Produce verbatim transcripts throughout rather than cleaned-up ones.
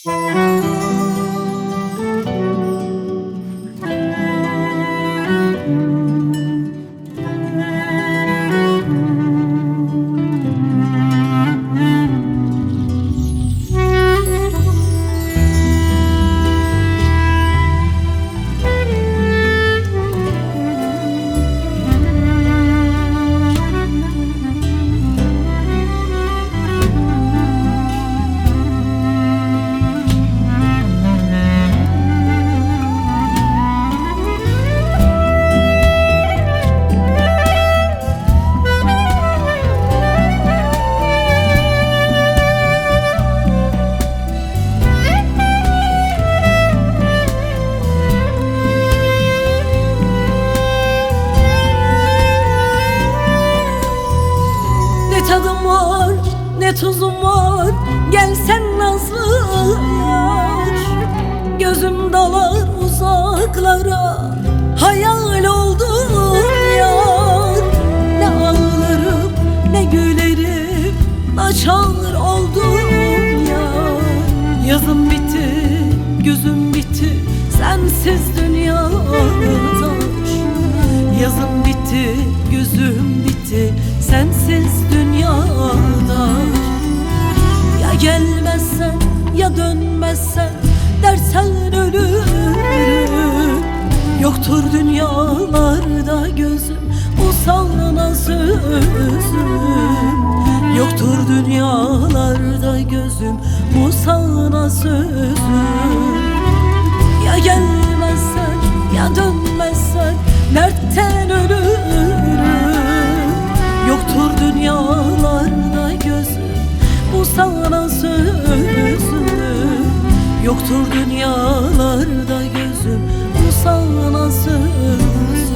Tadım var, ne tuzum var, gelsen nazlı yar. Gözüm dalar uzaklara, hayal oldum yar. Ne ağlarım, ne gülerim, açar oldum yar. Yazım bitti, gözüm bitti, sensiz dünyada. Yazım bitti, gözüm bitti, sensiz dünyada. Ya gelmezsen, ya dönmezsen, dersen ölürüm. Yoktur dünyalarda gözüm, bu sana sözüm. Yoktur dünyalarda gözüm, bu sana sözüm. Ya gelmezsen, ya dönmezsen, dertten ölürüm. Yoktur dünyalarda gözüm, bu sana sözüm. Yoktur dünyalarda gözüm, bu sana sözüm.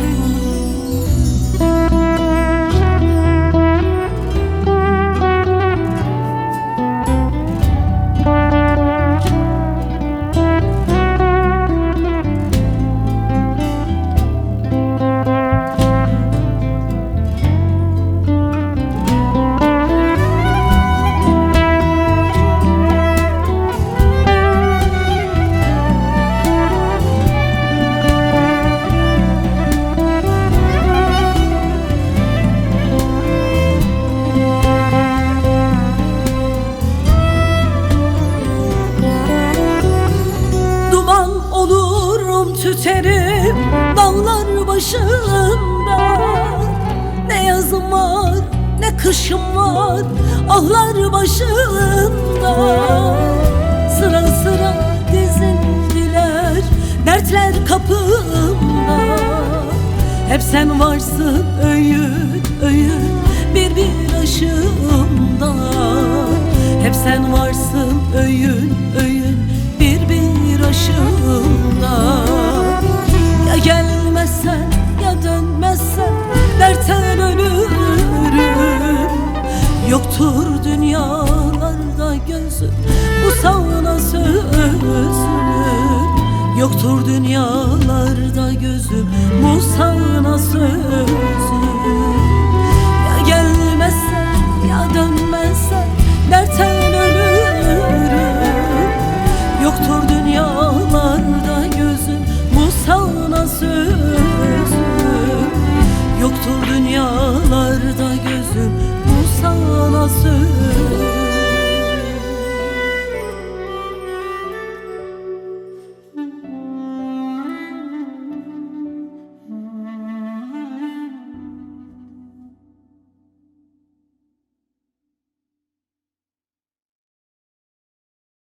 Tüterim dağlar başında. Ne yazım var, ne kışım var, ahlar başında. Sıra sıra dizildiler dertler kapımda. Hep sen varsın öğün öğün bir bir aşımda. Hep sen varsın öğün öğün bir bir aşımda. Ya gelmezsen, ya dönmezsen, dertten ölürüm. Yoktur dünyalarda gözüm, bu sana sözüm. Yoktur dünyalarda gözüm, bu sana sözüm. Ya gelmezsen, ya dönmezsen, dertten ölürüm. Yoktur dünyalarda gözüm, bu sana sözüm. Yoktur dünyalarda gözüm, bu sana sözüm.